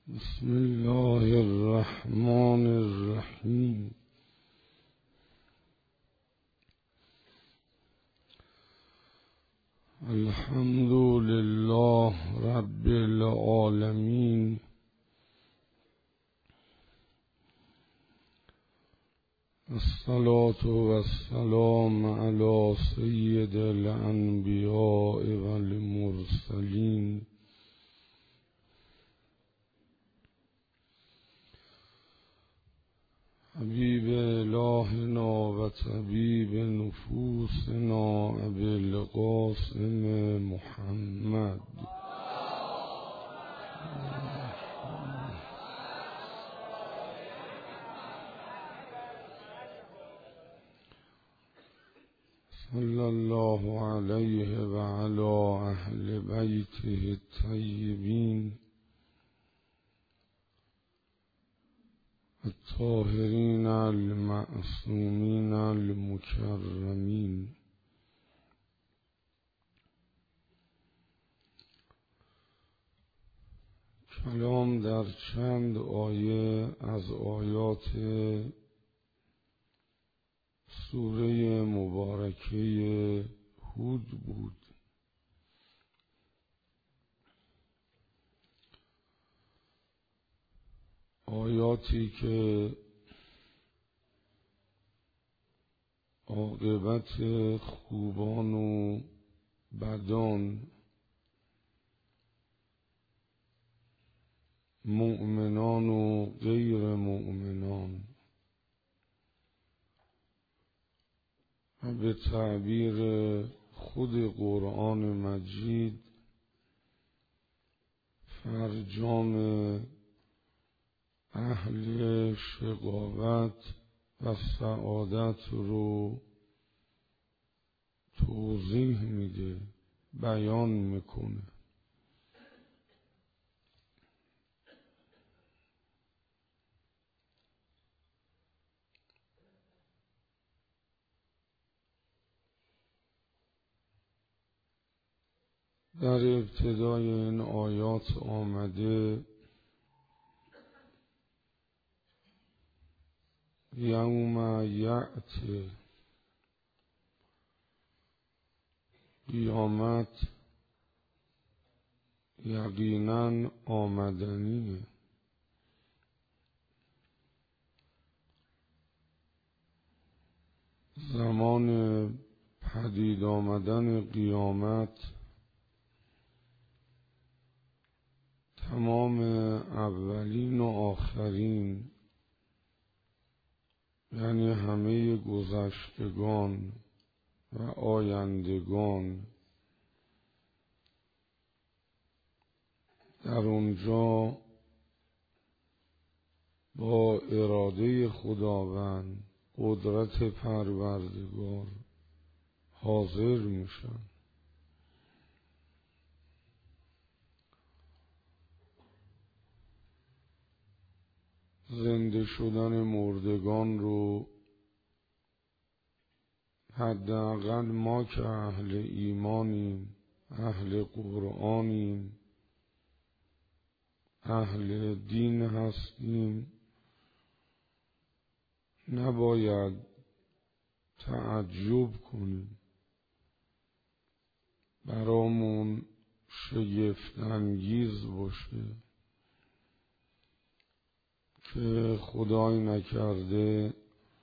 بسم الله الرحمن الرحیم. الحمد لله رب العالمین. الصلاة والسلام علی سید الانبیاء والمرسلین حبیب الهنا و طبیب نفوسنا ابی القاسم محمد صلی الله علیه و علی اهل بیته الطیبین الطاهرین المعصومین المکرمین. کلام در چند آیه از آیات سوره مبارکه هود بود. آیاتی که عاقبت خوبان و بدان، مؤمنان و غیر مؤمنان و به تعبیر خود قرآن مجید فرجام اهل شقاوت و سعادت رو توضیح میده، بیان میکنه. در ابتدای این آیات آمده یوم یأتی، قیامت یقینا آمدنیه. زمان پدید آمدن قیامت تمام اولین و آخرین، یعنی همه گذشتگان و آیندگان در اونجا با اراده خداوند، قدرت پروردگار حاضر میشن. زنده شدن مردگان رو حداقل ما که اهل ایمانیم، اهل قرآنیم، اهل دین هستیم، نباید تعجب کنیم. برامون شگفت انگیز باشه که خدای نکرده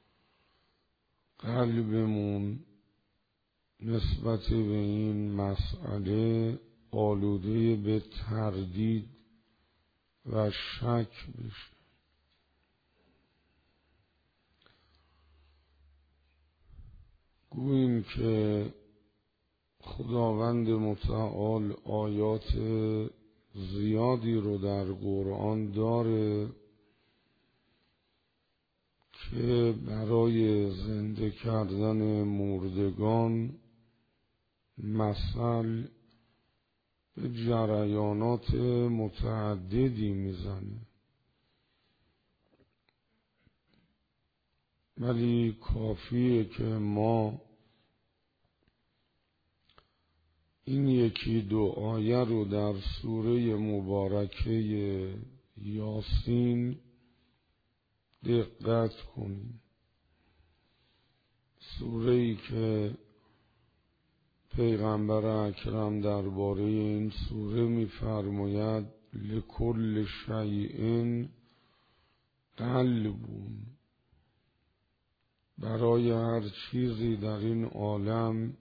قلبمون نسبت به این مسئله آلوده به تردید و شک بشه. گوییم که خداوند متعال آیات زیادی رو در قرآن داره که برای زنده کردن مردگان مثل به جریانات متعددی میزنه، ولی کافیه که ما این یکی دو آیه رو در سوره مبارکه یاسین دقت کنیم. سوره‌ای که پیغمبر اکرم درباره این سوره می‌فرماید لکل شیء قلبون، برای هر چیزی در این عالم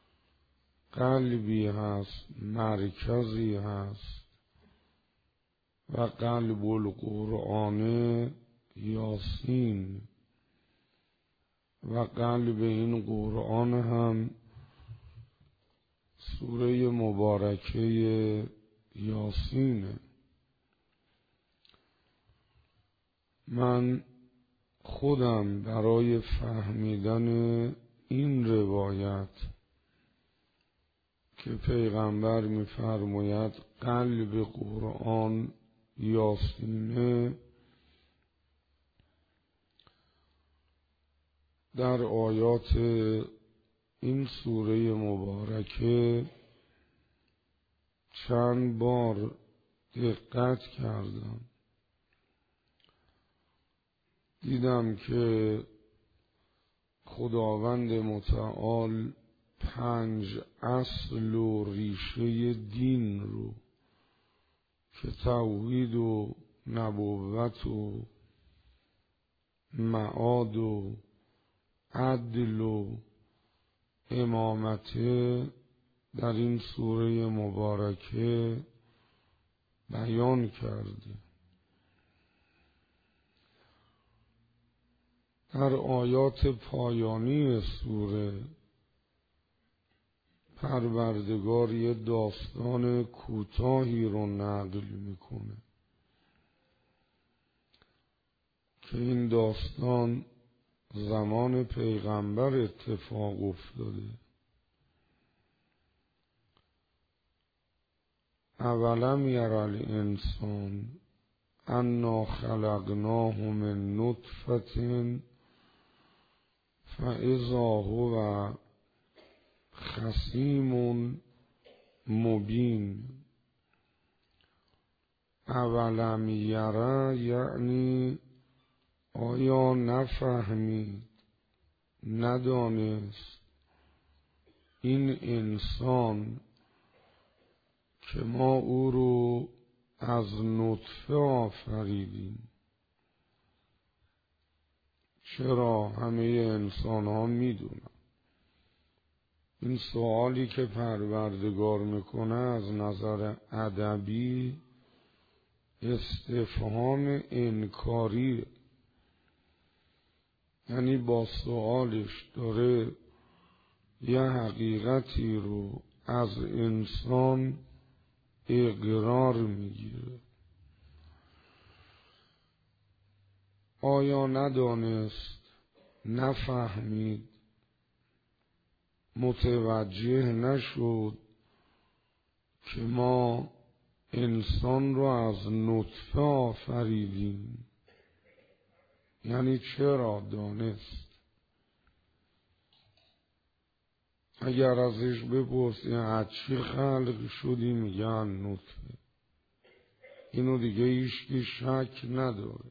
قلبی هست، مرکزی هست و قلب القرآن یاسین، و قلب این قرآن هم سوره مبارکه یاسینه. من خودم برای فهمیدن این روایت که پیغمبر می‌فرماید قلب قرآن یاسینه، در آیات این سوره مبارکه چند بار دقت کردم، دیدم که خداوند متعال 5 اصل و ریشه دین رو که توحید و نبوت و معاد و عدل و امامته در این سوره مبارکه بیان کرده. در آیات پایانی سوره پروردگار یه داستان کوتاهی رو نقل میکنه که این داستان زمان پیغمبر اتفاق افتاده. اولم یر الانسان انا خلقناه من نطفة فاذا هو خصیم مبین. اولم یره یعنی آیا نفهمید، ندانست این انسان که ما او رو از نطفه آفریدیم؟ چرا همه انسان ها میدونن. این سوالی که پروردگار میکنه از نظر ادبی استفهام انکاری، یعنی با سوالش داره یه حقیقتی رو از انسان اقرار میگیره. آیا ندانست، نفهمید، متوجه نشد که ما انسان رو از نطفه آفریدیم؟ یعنی چرا دانست؟ اگر ازش بپرسی از چی خلق شدی میگن نطفه. اینو دیگه هیچکی شک نداره،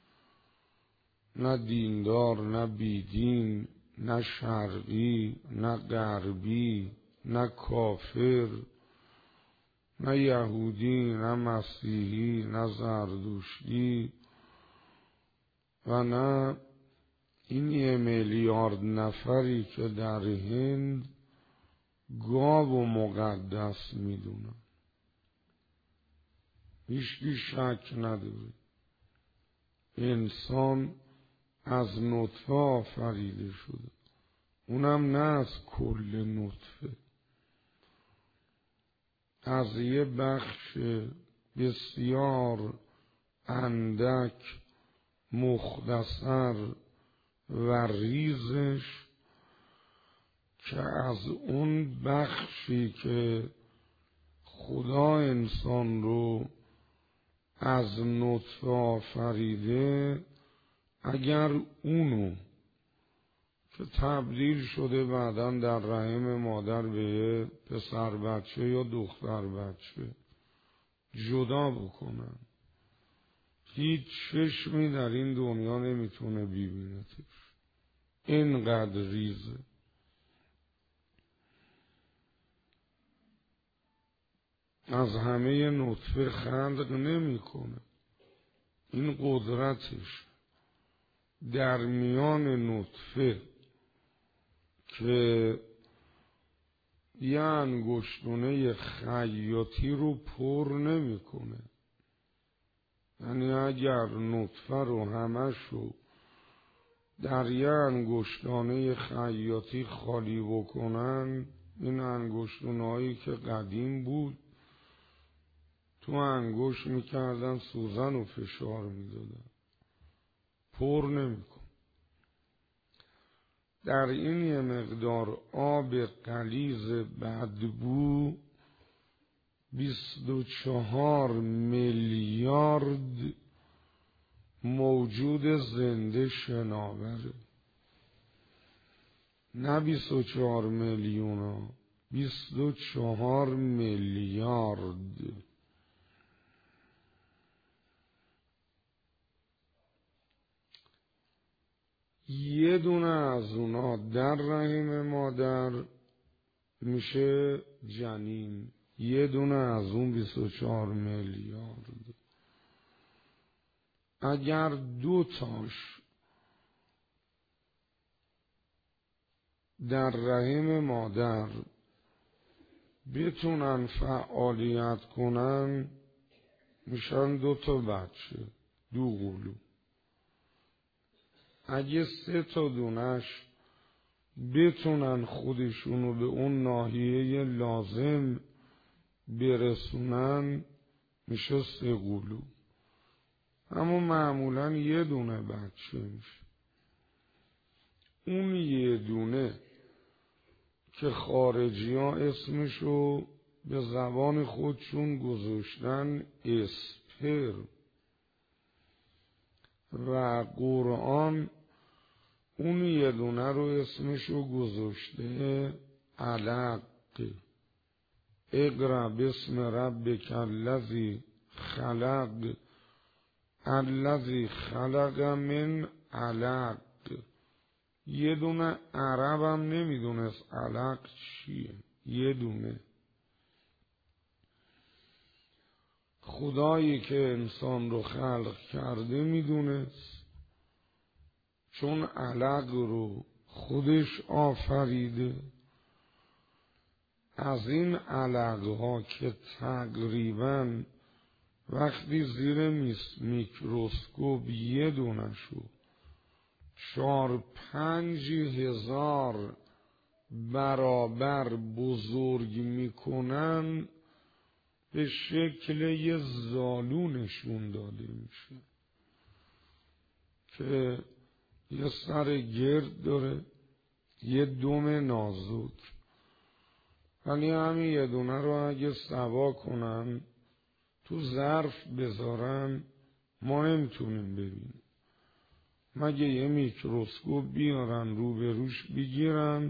نه دیندار، نه بیدین، نه شرقی، نه غربی، نه کافر، نه یهودی، نه مسیحی، نه زردشتی و نه این 1 میلیارد نفری که در هند گاو و مقدس میدونن. هیچکی شک نداره انسان از نطفه آفریده شده، اونم نه از کل نطفه، از یه بخش بسیار اندک مختصر و ریزش که از اون بخشی که خدا انسان رو از نطفه آفریده، اگر اونو که تبدیل شده بعداً در رحم مادر به پسر بچه یا دختر بچه جدا بکنن، هیچ چشمی در این دنیا نمیتونه ببینتش، اینقدر ریزه. از همه نطفه خلق نمیکنه، این قدرتش. در میان نطفه که یه انگشتونه خیاطی رو پر نمیکنه، یعنی اگر نطفه رو همشو در یه انگشتانه خیاطی خالی بکنن، این انگشتونهایی که قدیم بود تو انگشت میکردن سوزن و فشار میدادن، پر نمیکن. در این یه مقدار آب غلیظ بدبو 24 میلیارد موجود زنده شناوره. نه 24 میلیون ها، 24 میلیارد. یه دونه از اونا در رحم مادر میشه جنین، یه دونه از اون 24 میلیارد. اگر 2 تاش در رحم مادر بتونن فعالیت کنن میشن 2 تا بچه، 2 قلو. اگه 3 تا دونش بتونن خودشونو به اون ناحیه لازم برسونن میشه 3 قلو. اما معمولا یه دونه بچه میشه. اون یه دونه که خارجی ها اسمشو به زبان خودشون گذاشتن اسپرم و قرآن اون یه دونه رو اسمشو گذاشته علق. اقرأ باسم ربک الذی خلق الذی خلق من علق. یه دونه عربم نمیدونست علق چیه، یه دونه. خدایی که انسان رو خلق کرده میدونست، چون علق رو خودش آفریده. از این علق ها که تقریباً وقتی زیر میکروسکوپ یه دونه شو 4-5 هزار برابر بزرگ میکنن، به شکل یه زالو نشون داده میشه که یه سر گرد داره، یه دم نازک. ولی همین یه دونه رو اگه سوا کنن تو ظرف بذارن ما نمیتونیم ببینیم، مگه یه میکروسکوپ بیارن روبروش بگیرن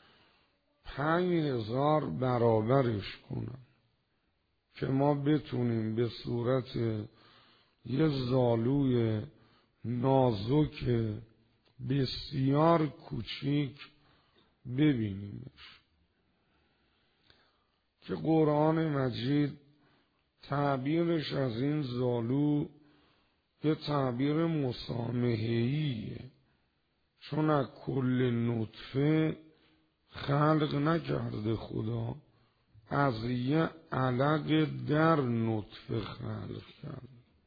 5000 برابرش کنن که ما بتونیم به صورت یه زالوی نازک بسیار کوچیک ببینیمش. که قرآن مجید تعبیرش از این زالو یه تعبیر مسامحه‌ایه، چون از کل نطفه خلق نکرده خدا، از یه علق در نطفه خلق کرد.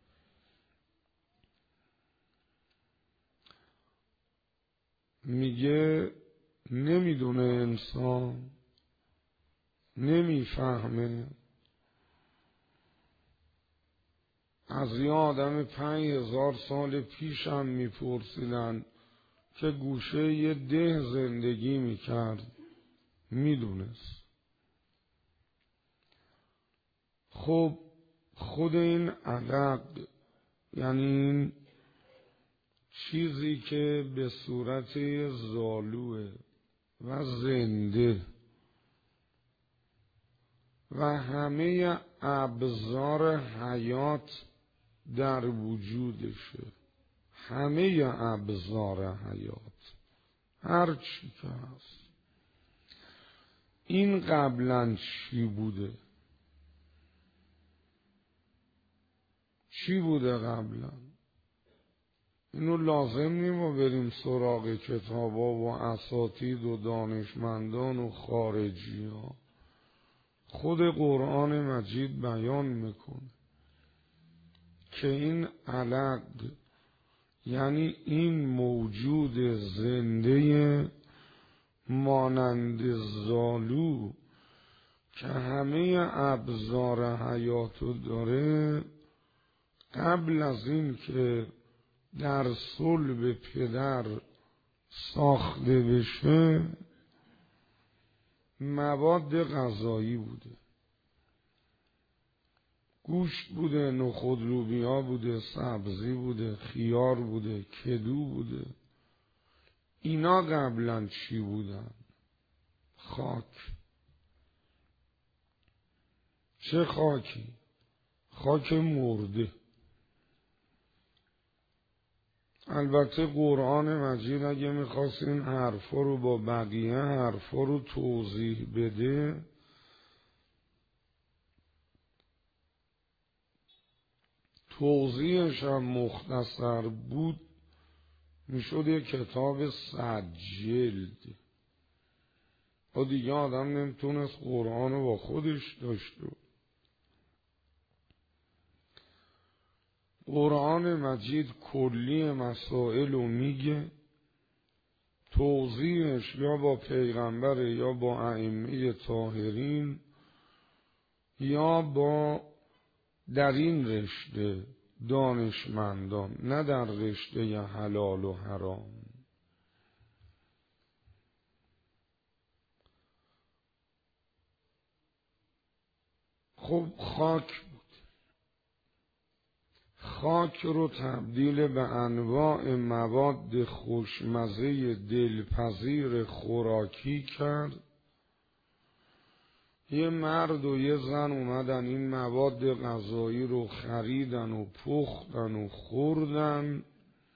میگه نمیدونه انسان، نمیفهمه. از یه آدم 5000 سال پیش هم میپرسیدن که گوشه یه ده زندگی میکرد، میدونست. خب خود این علق، یعنی این چیزی که به صورت زالوه و زنده و همه ابزار حیات در وجودشه، همه ابزار حیات، هر چی که هست. این قبلا چی بوده؟ چی بوده قبلا؟ اینو لازم نیم ما بریم سراغ کتابا و اساتید و دانشمندان و خارجی ها. خود قرآن مجید بیان میکنه که این علق، یعنی این موجود زنده مانند زالو که همه ابزار حیاتو داره، قبل از این که در صلب پدر ساخته بشه مواد غذایی بوده، گوشت بوده، نخود لوبیا بوده، سبزی بوده، خیار بوده، کدو بوده. اینا قبلا چی بودن؟ خاک. چه خاکی؟ خاک مرده. البته قرآن مجید اگه میخواست این حرفا رو با بقیه حرفا رو توضیح بده، توضیحش هم مختصر بود، میشد یه کتاب 100 جلد. و دیگه آدم نمیتونست قرآن رو با خودش داشته. قرآن مجید کلی مسائل رو میگه، توضیحش یا با پیغمبر یا با ائمه طاهرین یا با در این رشته دانشمندان، نه در رشته حلال و حرام. خب خاک رو تبدیل به انواع مواد خوشمزه دلپذیر خوراکی کرد. یه مرد و یه زن اومدن این مواد غذایی رو خریدن و پختن و خوردن.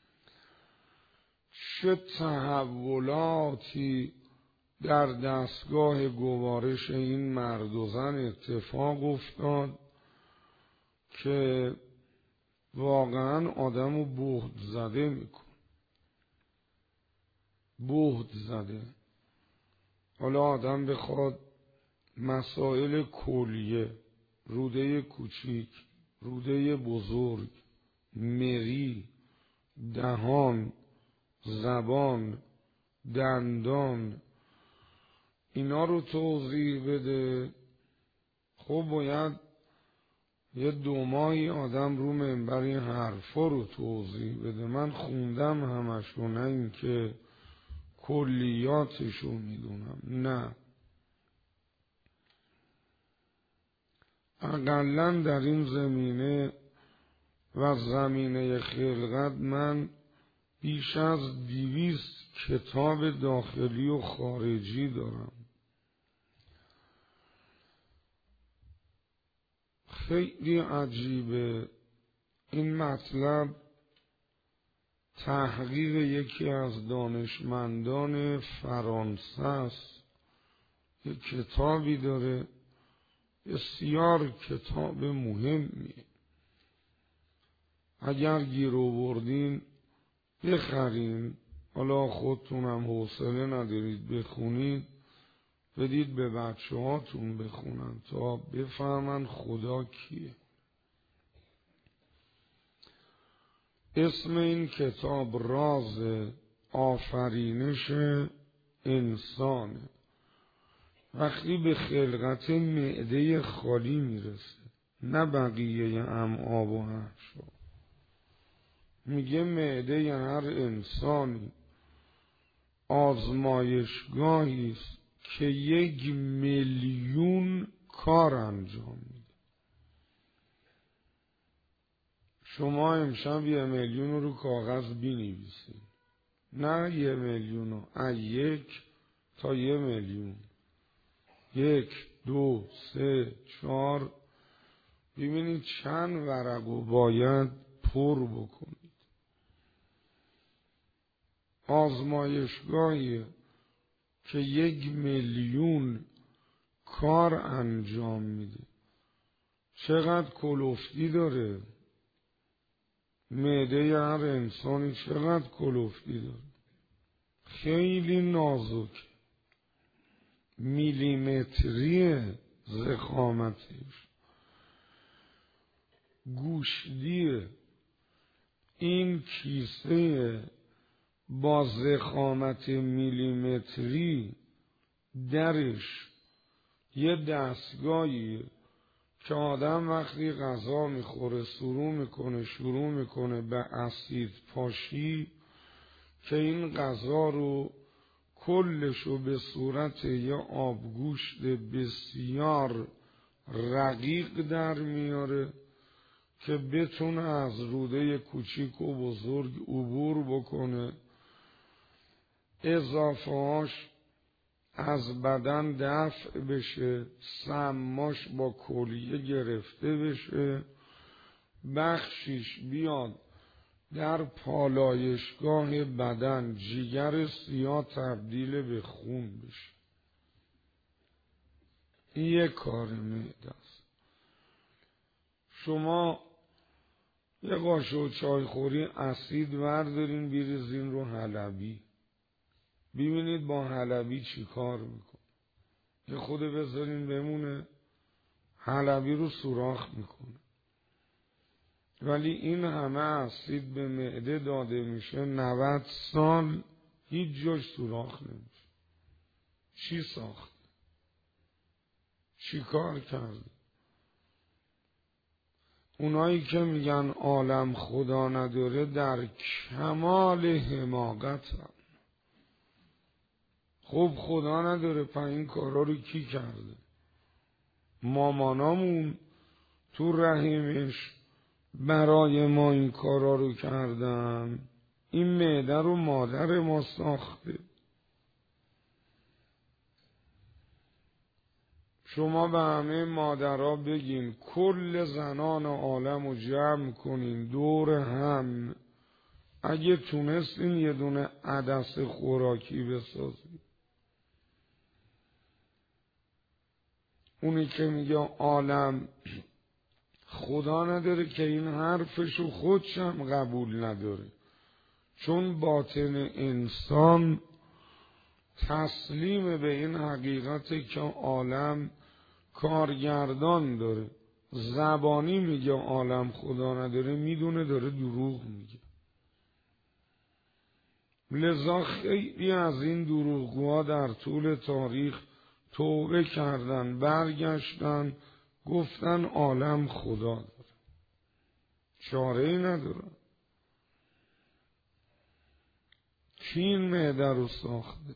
چه تحولاتی در دستگاه گوارش این مرد و زن اتفاق افتاد که واقعا آدمو بهت زده میکن. بهت زده. حالا آدم بخواد مسائل کلیه، روده کوچیک، روده بزرگ، مری، دهان، زبان، دندان، اینا رو توضیح بده، خب باید یه 2 ماهی آدم رو منبر این حرفا رو توضیح بده. من خوندم همشو، نه این که کلیاتشو میدونم، نه. اقلن در این زمینه و زمینه خلقت من بیش از 200 کتاب داخلی و خارجی دارم. خیلی عجیبه این مطلب. تحقیق یکی از دانشمندان فرانسه است، یک کتابی داره، بسیار کتاب مهمیه. اگر گیر آوردین بخرین، حالا خودتونم حوصله ندارید بخونید، بدید به بچه هاتون بخونن تا بفهمن خدا کیه. اسم این کتاب راز آفرینش انسانه. وقتی به خلقت معده خالی میرسه، نه بقیه امعا و احشا، میگه معده هر انسانی آزمایشگاهی است که 1,000,000 کار انجام میده. شما امشب 1,000,000 رو کاغذ بنویسید، نه 1,000,000 از 1 تا 1,000,000، 1 2 3 4 ببینید چند ورقو باید پر بکنید. آزمایشگاهی که 1,000,000 کار انجام میده، چقدر کلفتی داره. معده هر انسانی چقدر کلفتی داره، خیلی نازک، میلیمتری ضخامتش، گوشتیه. این کیسه با ضخامت میلیمتری درش یه دستگاهیه که آدم وقتی غذا میخوره شروع میکنه به اسید پاشی که این غذا رو کلشو به صورت یه آبگوشت بسیار رقیق در میاره که بتونه از روده کوچیک و بزرگ عبور بکنه، اضافه‌هاش از بدن دفع بشه، سماش با کلیه گرفته بشه، بخشیش بیاد در پالایشگاه بدن، جگر سیاه تبدیل به خون بشه. این یک کار معده است. شما یه قاشق چایخوری اسید وردارین بریزین رو حلبی، ببینید با حلبی چی کار میکنه. یه خود بذارین بمونه، حلبی رو سوراخ میکنه. ولی این همه اسید به معده داده میشه، 90 سال هیچ جاش سوراخ نمیشه. چی ساخت؟ چی کار کرده؟ اونایی که میگن عالم خدا نداره در کمال حماقت هم. خب خدا نداره، پس این کارا رو کی کرده؟ مامانامون تو رحمش برای ما این کارا رو کردن. این معده رو مادر ما ساخته. شما به همه مادرها بگین کل زنان عالم رو جمع کنین دور هم، اگه تونستین یه دونه عدس خوراکی بسازین. اونی که میگه عالم خدا نداره که این حرفشو خودشم قبول نداره، چون باطن انسان تسلیم به این حقیقته که عالم کارگردان داره. زبانی میگه عالم خدا نداره، میدونه داره دروغ میگه. لذا خیلی از این دروغگوها در طول تاریخ توبه کردن، برگشتن، گفتن عالم خدا داره، چاره‌ای نداره. کی این معده رو ساخته؟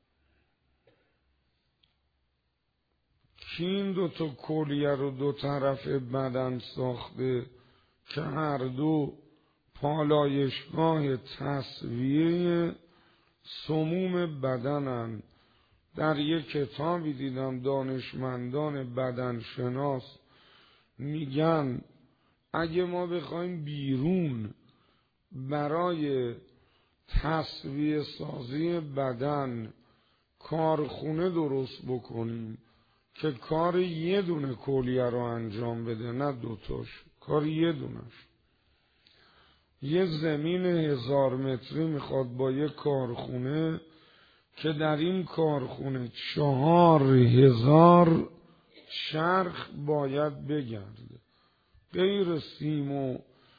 کی این دوتا کلیه رو دو طرف بدن ساخته که هر دو پالایشگاه تصفیه سموم بدنن؟ در یک کتابی دیدم دانشمندان بدنشناس میگن اگه ما بخوایم بیرون برای تصفیه سازی بدن کارخونه درست بکنیم که کار یه دونه کلیه رو انجام بده، نه دوتاش، کار یه دونش، یه زمین 1000 متری میخواد با یه کارخونه که در این کارخونه 4000 چرخ باید بگرده، غیر سیم و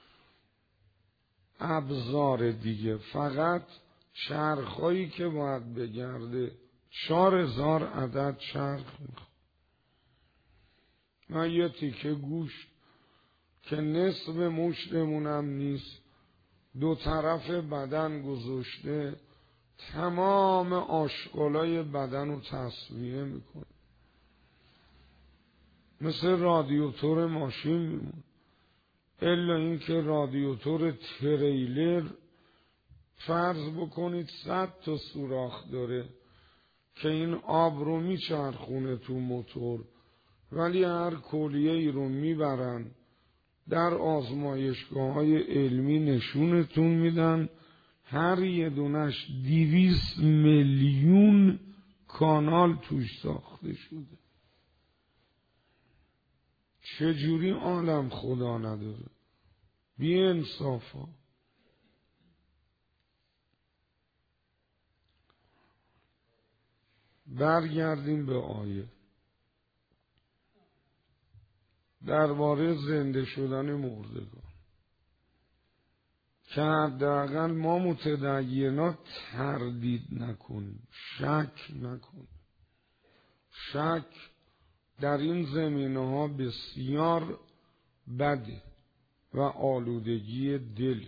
ابزار دیگه، فقط چرخایی که باید بگرده 4000 عدد چرخ میخواد. من یه تیکه گوشت که نصف مشتمونم نیست دو طرف بدن گذاشته، تمام آشغالای بدن رو تصفیه میکنه، مثل رادیاتور ماشین میمونه. الا اینکه رادیاتور تریلر فرض بکنید 100 تا سوراخ داره که این آب رو میچرخونه تو موتور، ولی هر کلیه ای رو میبرن در آزمایشگاه‌های علمی نشونتون میدن هر یه دونش 200 میلیون کانال توش ساخته شده. چجوری عالم خدا نداره؟ بی انصافا. برگردیم به آیه درباره زنده شدن مردگان که حداقل ما متدینات تردید نکنیم، شک نکنیم. شک در این زمینه‌ها بسیار بده و آلودگی دل.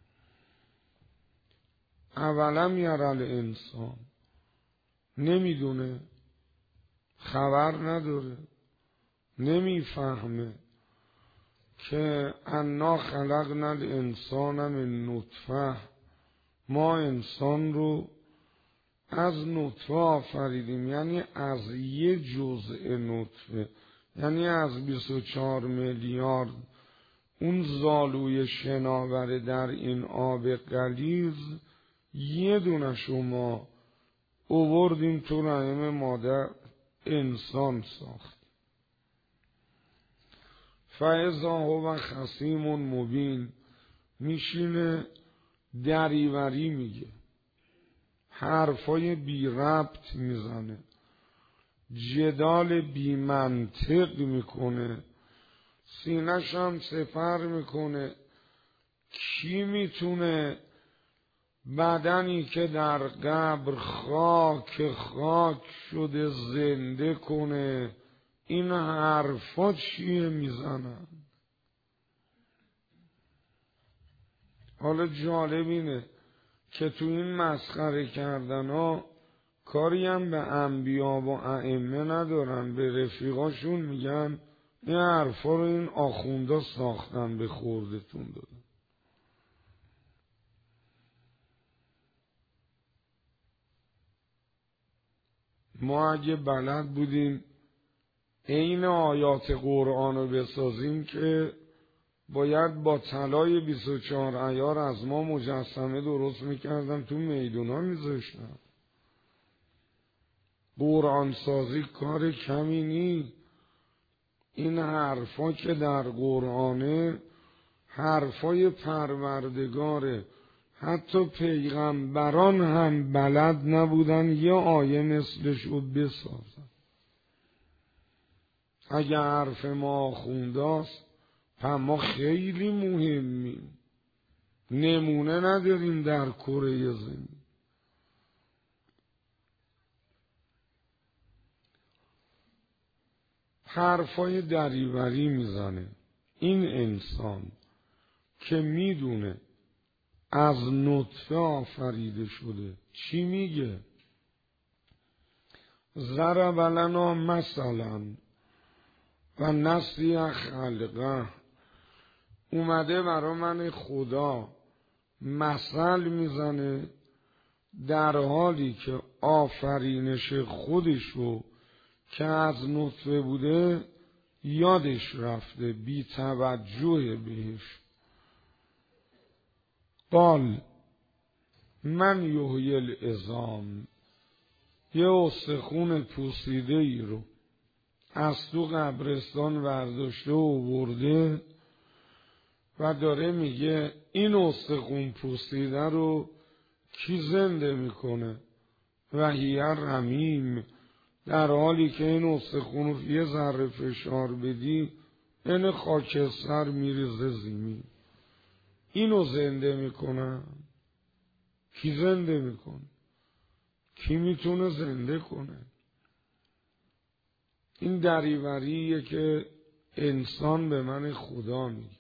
اولم یرل انسان، نمیدونه، خبر نداره، نمیفهمه که انا خلقنا الانسان من نطفه، ما انسان رو از نطفه آفریدیم، یعنی از یه جزء نطفه، یعنی از 24 میلیارد اون زالوی شناور در این آب غلیظ یه دونه شما اووردیم تو رحم مادر، انسان ساخت. فاذا هو خصیم مبین، میشینه دریوری میگه، حرفای بی ربط میزنه، جدال بی منطق میکنه، سینه‌ش هم سپر میکنه. کی میتونه بدنی که در قبر خاک شده زنده کنه؟ این حرفا چیه میزنن؟ حالا جالب اینه که تو این مسخره کردن ها کاری هم به انبیا و ائمه ندارن، به رفیقاشون میگن این حرفا رو این آخوندا ساختن به خوردتون دادن. ما اگه بلد بودیم عین آیات قرآن رو بسازیم که باید با طلای 24 عیار از ما مجسمه درست میکردن تو میدونا میذاشتن. قرآن سازی کار کمی نی. این حرفا که در قرآنه حرفای پروردگاره. حتی پیغمبران هم بلد نبودن یه آیه مثلش رو بسازن. اگه حرف ما آخونداست ما خیلی مهمیم، نمونه نداریم در کره زمین. حرفای دریوری میزنه این انسان که میدونه از نطفه آفریده شده. چی میگه؟ ضرب لنا مثلا و نسی خلقه، اومده برا من خدا مثل میزنه در حالی که آفرینش خودشو که از نطفه بوده یادش رفته، بی توجه بهش. قال من یحیی العظام، یه استخون پوسیده ای رو از تو قبرستان ورداشته و برده و داره میگه این استخون پوسیده رو کی زنده میکنه؟ و هی رمیم، در حالی که این استخون رو یه ذره فشار بدی این خاکستر میریزه زمین. اینو زنده میکنه؟ کی زنده میکنه؟ کی میتونه زنده کنه؟ این دریوریه که انسان به من خدا میگه.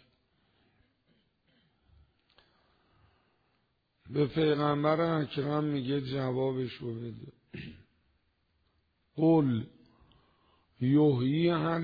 به پیغمبر اکرم میگه جوابشو بده. قل یحییها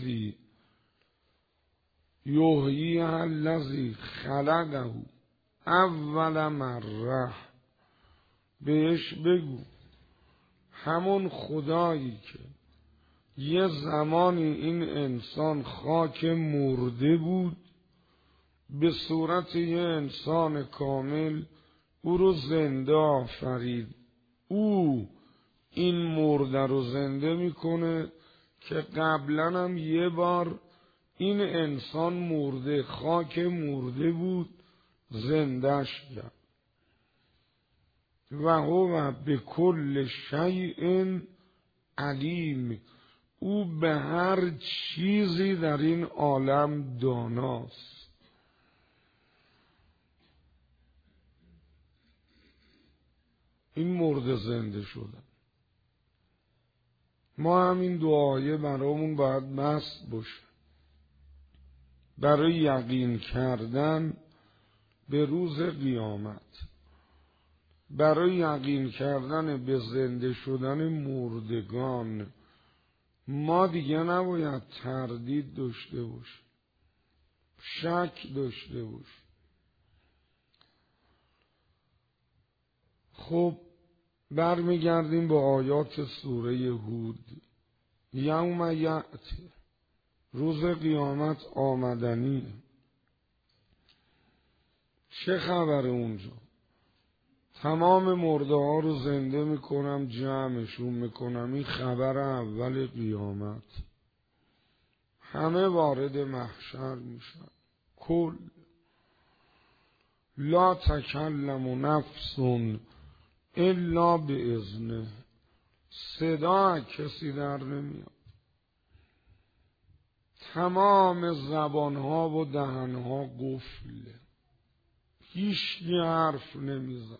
الذی خلقه اول مره، بهش بگو همون خدایی که یه زمانی این انسان خاک مرده بود، به صورت یه انسان کامل او رو زنده آفرید. او این مرده رو زنده میکنه که قبلا هم یه بار این انسان مرده، خاک مرده بود، زندهش کرد. و هو به کل شیء علیم، او به هر چیزی در این عالم داناست. این مرده زنده شدن. ما همین دعایه برامون باید مست باشه، برای یقین کردن به روز قیامت، برای یقین کردن به زنده شدن مردگان. ما دیگه نباید تردید داشته باشیم، شک داشته باشیم. خب برمیگردیم به آیات سوره هود. یوم یأتی، روز قیامت آمدنی. چه خبر اونجا؟ تمام مرده ها رو زنده میکنم، جمعشون میکنم. این خبر اول قیامت. همه وارد محشر میشن. کل لا تکلم نفس الا باذنه، صدا کسی در نمیاد. تمام زبانها و دهنها قفله، هیچ حرف نمیزن.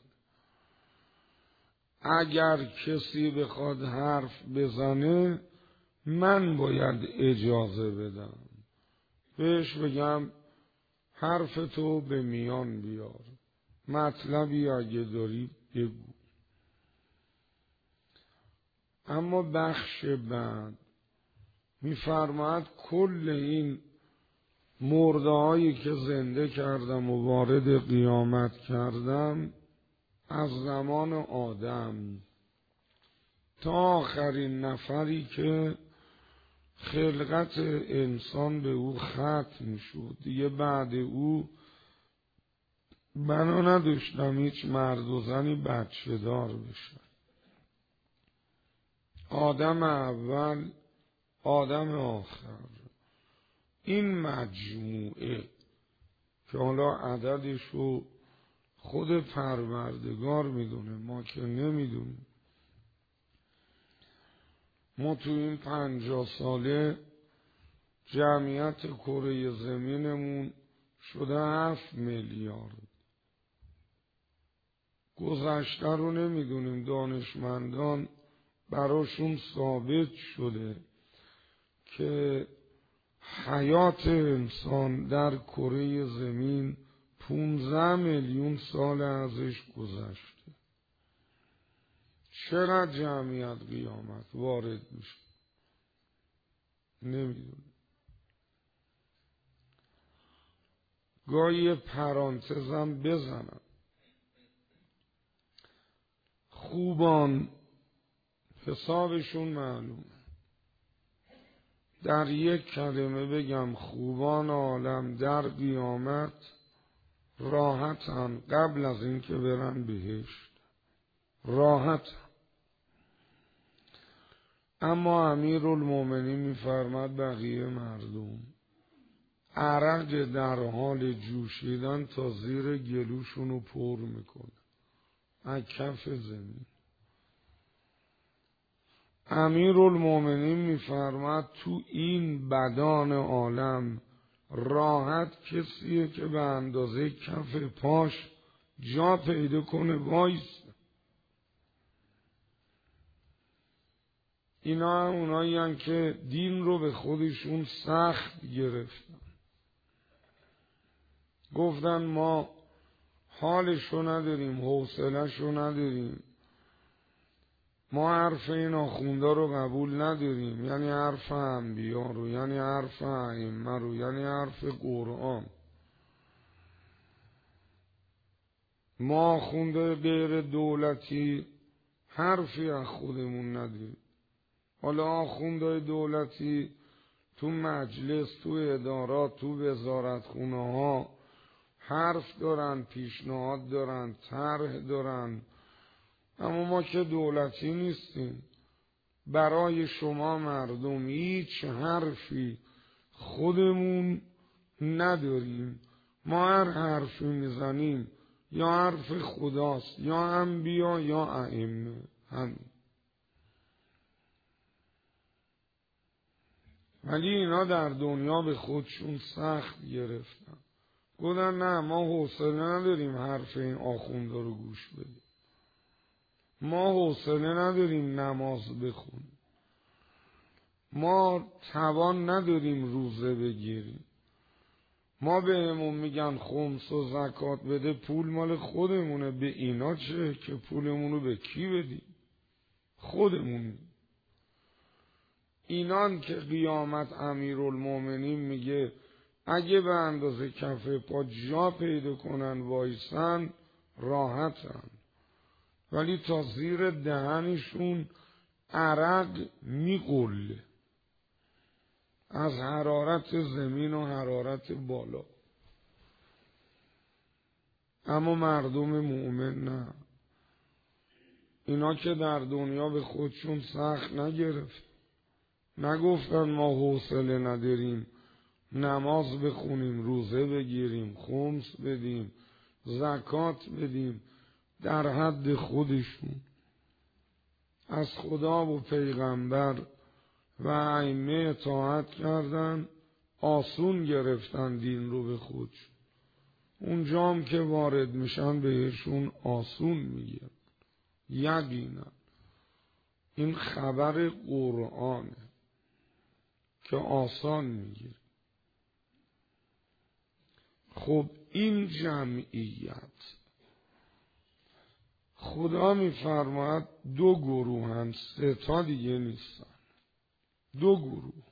اگر کسی بخواد حرف بزنه من باید اجازه بدم، بهش بگم حرف تو به میان بیار، مطلبی اگه داری بگو. اما بخش بعد میفرماید کل این مرده هایی که زنده کردم و وارد قیامت کردم، از زمان آدم تا آخرین نفری که خلقت انسان به او ختم شد، دیگه بعد او بنا نداشتم هیچ مرد و زنی بچه دار بشن. آدم اول، آدم آخر، این مجموعه که حالا عددشو خود پروردگار میدونه، ما که نمیدونیم. ما تو این 50 ساله جمعیت کره زمینمون شده 7 میلیارد. گذشته رو نمیدونیم. دانشمندان براشون ثابت شده که حیات انسان در کره زمین 15 میلیون سال ازش گذشته. چرا جمعیت قیامت وارد میشه نمیدونیم. گاهی پرانتزم بزنم، خوبان حسابشون معلومه. در یک کلمه بگم خوبان عالم در قیامت راحتن قبل از اینکه برن بهشت، راحت. اما امیرالمومنین میفرماد بقیه مردم عرق در حال جوشیدن تا زیر گلوشونو پر میکنه از کف زمین. امیرالمومنین میفرماد تو این بدان عالم راحت کسیه که به اندازه کف پاش جا پیدا کنه وایس. اینا هم اونایی هن که دین رو به خودشون سخت گرفتن، گفتن ما حالشو نداریم، حوصله‌شو نداریم، ما حرف این آخوندا رو قبول نداریم، یعنی حرف انبیا رو، یعنی حرف ائمه رو، یعنی حرف قرآن. ما آخونده غیر دولتی حرفی از خودمون نداریم. حالا آخوندهای دولتی تو مجلس، تو ادارات، تو وزارتخونه ها حرف دارن، پیشنهاد دارن، طرح دارن، اما ما که دولتی نیستیم. برای شما مردم هیچ حرفی خودمون نداریم. ما هر حرفی میزنیم یا حرف خداست یا انبیا یا ائمه. همین. ولی اینا در دنیا به خودشون سخت گرفتن. گفتن نه، ما حوصله نداریم حرف این آخوندا رو گوش بدیم. ما حوصله نداریم نماز بخونیم. ما توان نداریم روزه بگیریم. ما بهمون میگن خمس و زکات بده، پول مال خودمونه. به اینا چه که پولمونو به کی بدیم؟ خودمون. اینان که قیامت امیرالمومنین میگه اگه به اندازه کف پا جا پیدا کنن وایسن راحتن، ولی تا زیر دهنشون عرق میقله از حرارت زمین و حرارت بالا. اما مردم مؤمن نه. اینا که در دنیا به خودشون سخت نگرفت، نگفتن ما حوصله نداریم نماز بخونیم، روزه بگیریم، خمس بدیم، زکات بدیم. در حد خودشون از خدا و پیغمبر و ائمه اطاعت کردن، آسون گرفتن دین رو به خودشون. اونجام که وارد میشن بهشون آسون میگه. یقینا این خبر قرآنه که آسان میگیره. خب این جمعیت خدا میفرماید دو گروه هم، سه تا دیگه نیستن، دو گروه.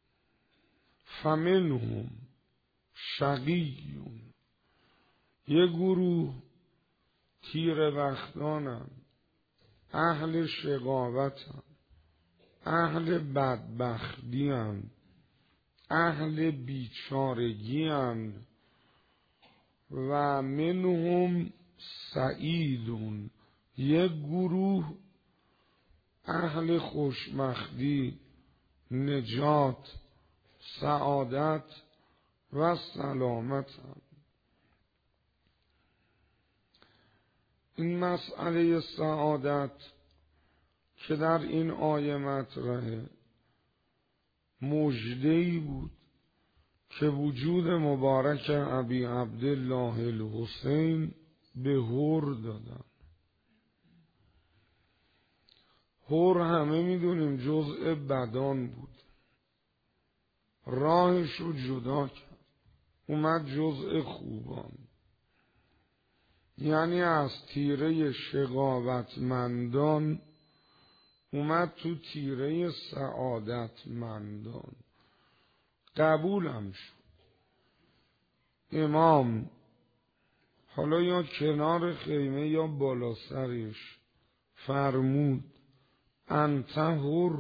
فمنهم شقیون، یه گروه تیره بختانن، اهل شقاوتن، اهل بدبختیان، اهل بیچارگیان. و منهم سعیدون، یک گروه اهل خوشبختی، نجات، سعادت و سلامت هم. این مسئله سعادت که در این آیه مطرحه مژده‌ای بود که وجود مبارک ابی عبدالله الحسین به هور دادن. هور همه میدونیم جزء بدان بود، راهشو جدا کرد، اومد جزء خوبان. یعنی از تیره شقاوتمندان اومد تو تیره سعادتمندان. قبولم شد. امام حالا یا کنار خیمه یا بالا سرش فرمود انت حر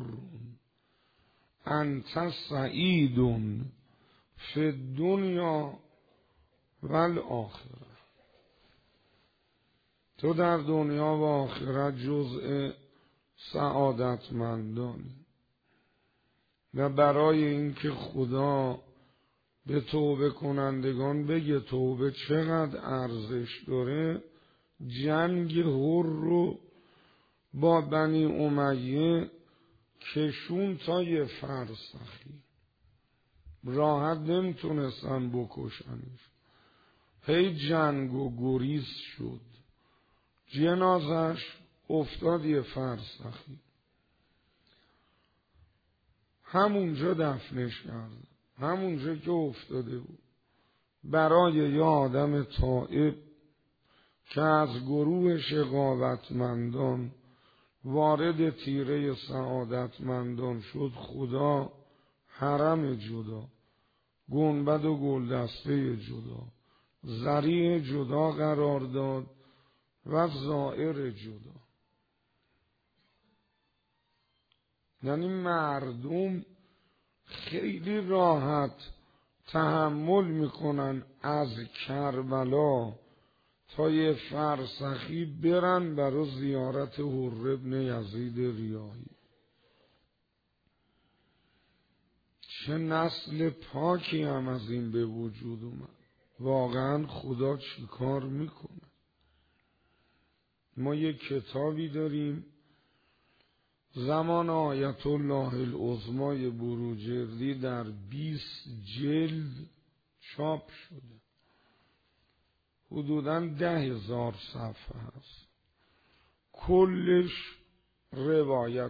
انت سعید فی الدنیا والآخرة. تو در دنیا و آخرت جزء سعادتمندانی. و برای اینکه خدا به توبه کنندگان بگه توبه چقدر ارزش داره، جنگ هر رو با بنی امیه کشون تا یه فرسخی، راحت نمیتونستن بکشنش. هی جنگ و گریز شد، جنازش افتاد یه فرسخی، همونجا دفنش کردن، همونجا که افتاده بود. برای یه آدم تائب که از گروه شقاوتمندان وارد تیره سعادتمندان شد، خدا حرم جدا، گنبد و گلدسته جدا، ذریع جدا قرار داد و زائر جدا. یعنی مردم خیلی راحت تحمل میکنن از کربلا تا یه فرسخی برن برای زیارت حر ابن یزید ریاحی. چه نسل پاکی هم از این به وجود اومد. واقعا خدا چی کار میکنه. ما یک کتابی داریم زمان آیت الله العظمای بروجردی در 20 جلد چاپ شده، حدوداً 10,000 صفحه هست، کلش روایت،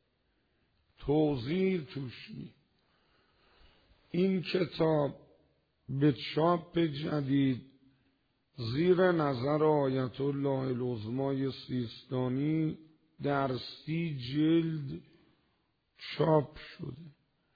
توضیح توش نیست. این کتاب به چاپ جدید زیر نظر آیت الله العظمای سیستانی در 30 جلد چاپ شده.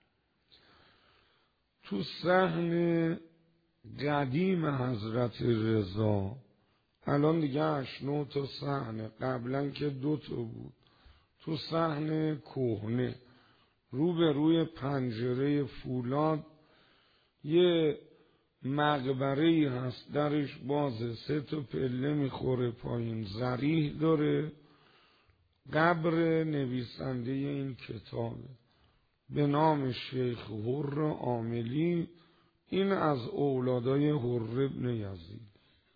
تو صحن قدیم حضرت رضا، الان دیگه 8-9 تا صحنه، قبلا که 2 تا بود، تو صحن کهنه روبروی پنجره فولاد یه مقبره‌ای هست، درش بازه، 3 تا پله میخوره پایین، ضریح داره، قبر نویسنده این کتابه به نام شیخ حر عاملی. این از اولادای حر ابن یزید.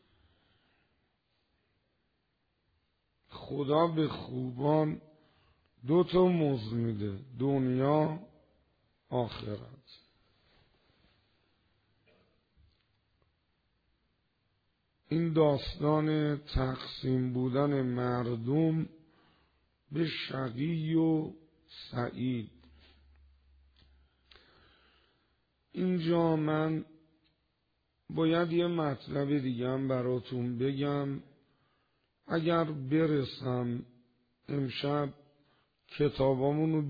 خدا به خوبان 2 تا مزد میده، دنیا آخرت. این داستان تقسیم بودن مردم به شقی و سعید. اینجا من باید یه مطلب دیگه هم براتون بگم. اگر برسم امشب کتابامونو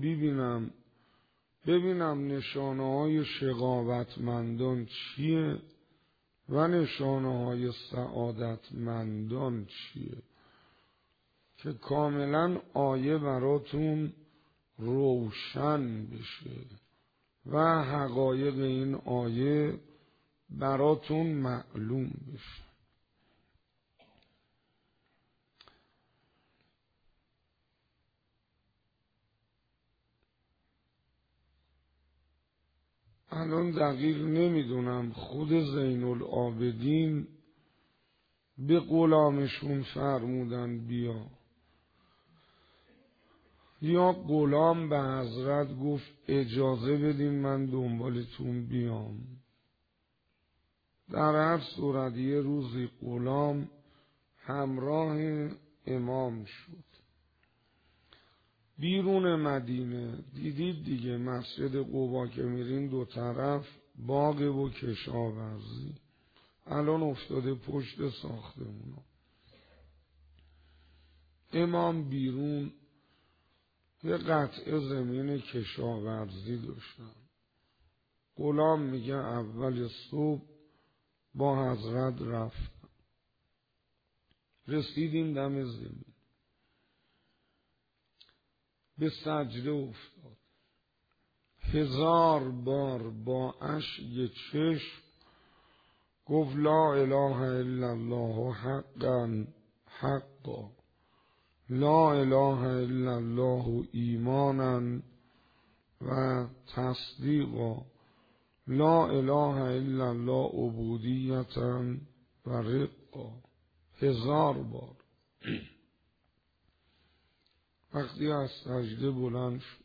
ببینم نشانه های شقاوتمندان چیه و نشانه های سعادتمندان چیه، که کاملا آیه براتون روشن بشه و حقایق این آیه براتون معلوم بشه. الان دقیق نمیدونم خود زین العابدین به غلامشون فرمودن بیا یا غلام به حضرت گفت اجازه بدین من دنبالتون بیام. در هر صورت یه روزی غلام همراه امام شد بیرون مدینه. دیدید دیگه مسجد قبا که میرین 2 طرف باغ و کشاورزی، الان افتاده پشت ساختمونا. امام بیرون یه قطعه زمین کشاورزی داشتن. غلام میگه اول صبح با حضرت رفتم، رسیدیم دم زمین، به سجده افتاد، 1000 بار با اشک چشم گفت لا اله الا الله حقا حقا، لا اله الا الله ایمانا و تصدیقا، لا اله الا الله عبودیتا و رقا. 1000 بار. وقتی از سجده بلند شد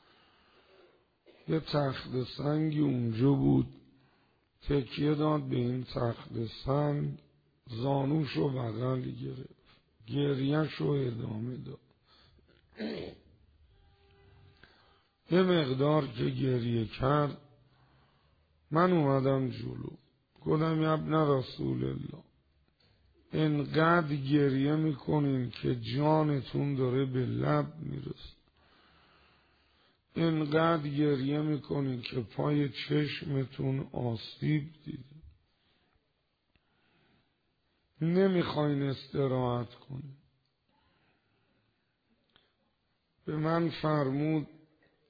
یه تخت سنگی اونجا بود، تکیه داد به این تخت سنگ، زانوشو بغل گرفت، گریهشو ادامه داد. یه مقدار که گریه کرد من اومدم جلو، گفتم ابن رسول الله انقدر گریه میکنین که جانتون داره به لب میرسه، انقدر گریه میکنین که پای چشمتون آسیب دیده، نمیخواین استراحت کنین. به من فرمود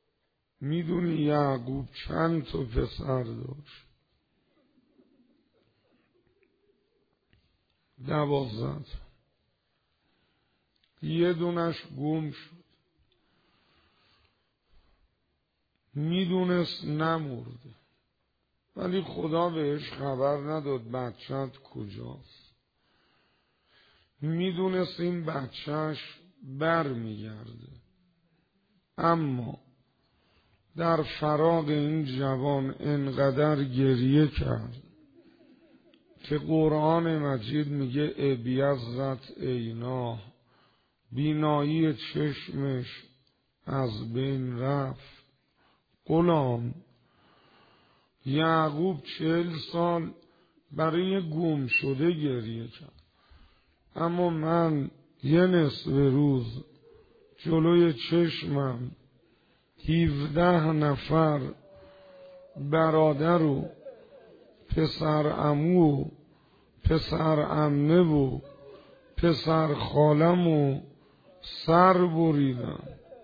میدونی یعقوب چند تا پسر داشت؟ 12. یه دونش گم شد. میدونست نمرده، ولی خدا بهش خبر نداد بچه‌ت کجاست. میدونست این بچهش بر میگرده، اما در فراق این جوان انقدر گریه کرد که قرآن مجید میگه ابیضت عیناه، بینایی چشمش از بین رفت. غلام یعقوب 40 سال برای گم شده گریه کرد، اما من یه نصف روز جلوی چشمم 17 نفر برادر و پسر عمو و پسر عمه و پسر خالم و سر بریدم.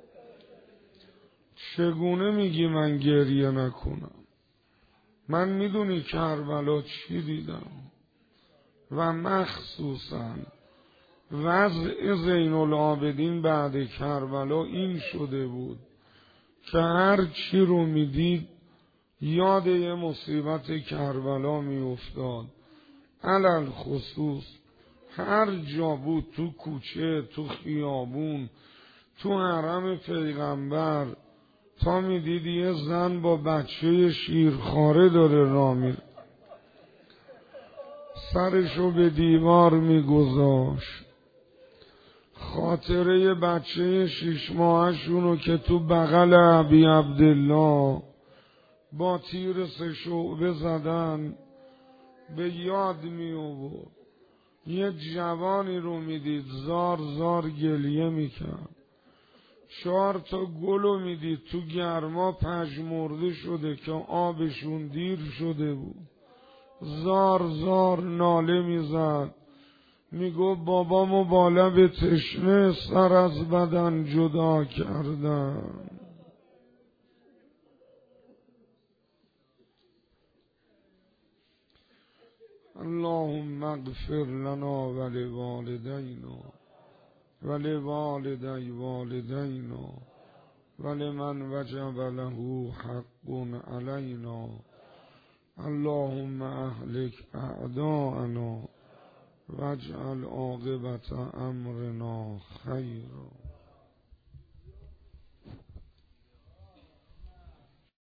چگونه میگی من گریه نکنم؟ من میدونی کربلا چی دیدم؟ و مخصوصا وضع زین العابدین بعد کربلا این شده بود که هر چی رو میدید یاد یه مصیبت کربلا میافتاد. علل خصوص هر جا بود، تو کوچه، تو خیابون، تو حرم پیغمبر، تا میدید یه زن با بچه شیرخواره داره راه میره، سرشو به دیوار میگذاشت. خاطره بچه 6 ماهشونو که تو بغل ابی عبدالله با تیر 3 شعبه زدن به یاد می آورد. یه جوانی رو میدید زار زار گلیه میکرد. 4 تا گلو میدید تو گرما پژمرده شده که آبشون دیر شده بود، زار زار ناله میزد، میگو بابامو با لب تشنه سر از بدن جدا کردن. اللهم اغفر لنا ولوالدینا ولوالدی والدینا ولمن وجب له حق علینا. اللهم اهلک اعداءنا واجعل عاقبت امرنا خیرا.